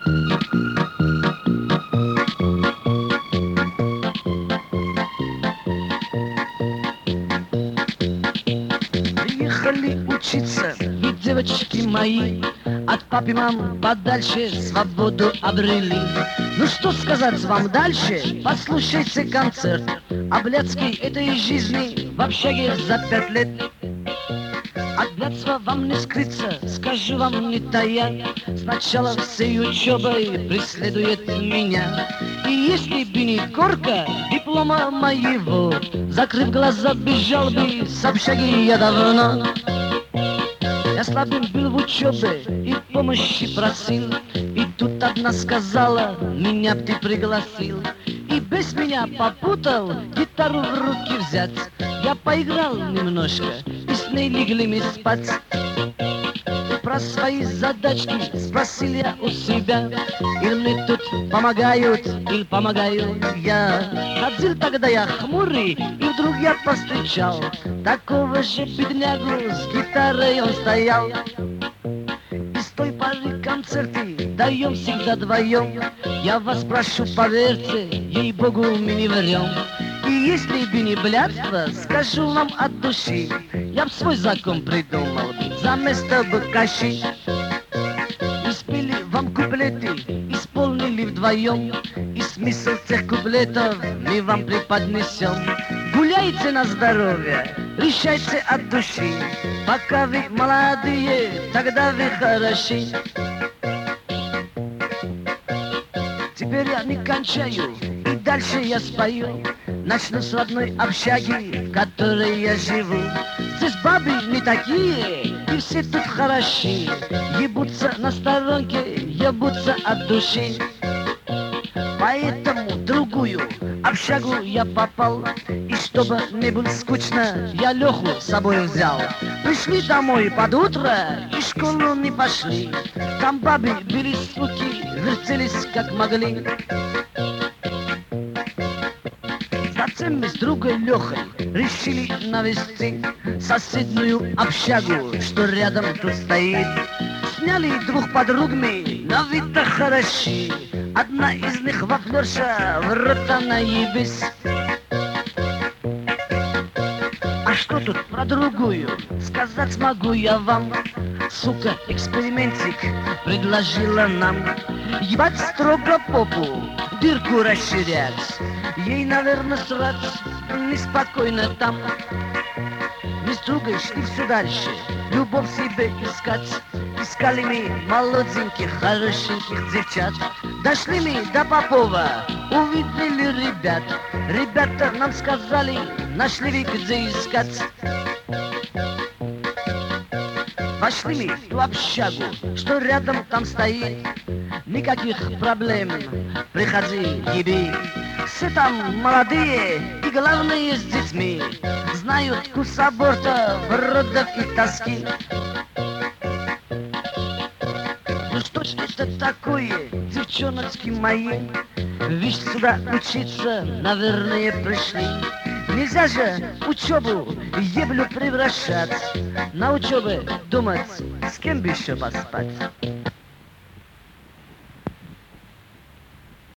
Приехали учиться, и девочки мои от пап и мам подальше свободу обрели. Ну что сказать вам дальше? Послушайте концерт о блядской этой жизни в общаге за 5 лет. От блядства вам не скрыться, скажу вам не тая. Сначала всей учебой преследует меня. И если бы не горка диплома моего, закрыв глаза, бежал бы с общаги я давно. Я слабым был в учебе и помощи просил, и тут одна сказала, меня б ты пригласил. И без меня попутал гитару в руки взять. Я поиграл немножко, и с ней легли мы спать. Про свои задачки спросил я у себя, или мне тут помогают, или помогаю я. Ходил тогда я хмурый, и вдруг я повстречал такого же беднягу, с гитарой он стоял. И с той поры концерты даем всегда вдвоем. Я вас прошу, поверьте, ей-богу, мы не врем. И если бы не блядство, скажу вам от души, я б свой закон придумал за место бы каши. И спели вам куплеты, исполнили вдвоем, и смысл тех куплетов мы вам преподнесем. Гуляйте на здоровье, решайте от души, пока вы молодые, тогда вы хороши. Теперь я не кончаю, и дальше я спою. Начну с родной общаги, в которой я живу. Здесь бабы не такие, и все тут хороши. Ебутся на сторонке, ебутся от души. Поэтому в другую общагу я попал. И чтобы не было скучно, я Леху с собой взял. Пришли домой под утро и в школу не пошли. Там бабы были суки, вертелись как могли. Затем мы с другой Лехой решили навести соседнюю общагу, что рядом тут стоит. Сняли двух подругами, на вид-то хороши. Одна из них вафлерша, в рот она ебись. А что тут про другую сказать могу я вам? Сука, экспериментик предложила нам ебать строго попу, дырку расширять. Ей, наверное, срать неспокойно там. Мы с другой шли все дальше, любовь себе искать. Искали мы молоденьких, хорошеньких девчат. Дошли мы до Попова, увидели ребят. Ребята нам сказали, нашли вы где искать. Вошли мы в ту общагу, что рядом там стоит. Никаких проблем, приходи, еби. Все там молодые и главное с детьми. Знают вкус абортов, родов и тоски. Ну что ж это такое, девчоночки мои? Ведь сюда учиться, наверное, пришли. Нельзя же учебу еблю превращать. На учебе думать, с кем бы еще поспать.